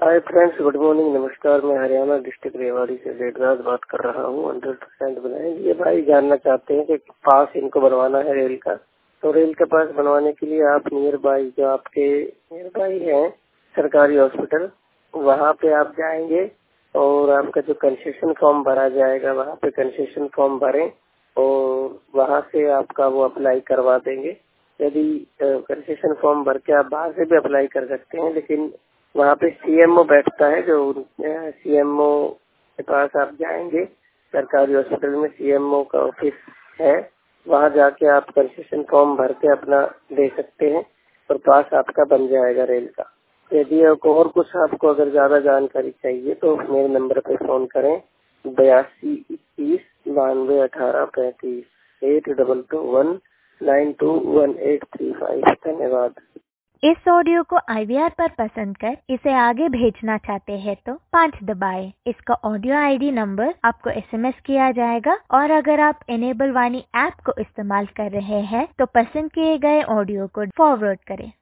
Hi friends, good morning, नमस्कार। मैं Haryana district Rewari से वेदराज बात कर रहा हूँ। 100% बनाएंगे। ये भाई जानना चाहते हैं कि पास इनको बनवाना है रेल का, तो रेल का पास बनवाने के लिए आप नियर बाई, जो आपके नियर बाई है सरकारी हॉस्पिटल, वहाँ पे आप जाएंगे और आपका जो कंसेशन फॉर्म भरा जाएगा वहाँ पे कंसेशन फॉर्म भरें और वहाँ से आपका वो अप्लाई करवा देंगे। यदि कंसेशन फॉर्म भर के आप बाहर से भी अप्लाई कर सकते हैं, लेकिन वहाँ पे सीएमओ बैठता है, जो सीएमओ के पास आप जाएंगे। सरकारी हॉस्पिटल में सीएमओ का ऑफिस है, वहाँ जाके आप कंसेशन फॉर्म भर के अपना दे सकते हैं और पास आपका बन जाएगा रेल का। यदि और कुछ आपको अगर ज्यादा जानकारी चाहिए तो मेरे नंबर पे फोन करें 8221921835 8221921835। धन्यवाद। इस ऑडियो को IVR पर पसंद कर इसे आगे भेजना चाहते हैं तो 5 दबाएं। इसका ऑडियो ID नंबर आपको SMS किया जाएगा और अगर आप इनेबल वाणी ऐप को इस्तेमाल कर रहे हैं तो पसंद किए गए ऑडियो को फॉरवर्ड करें।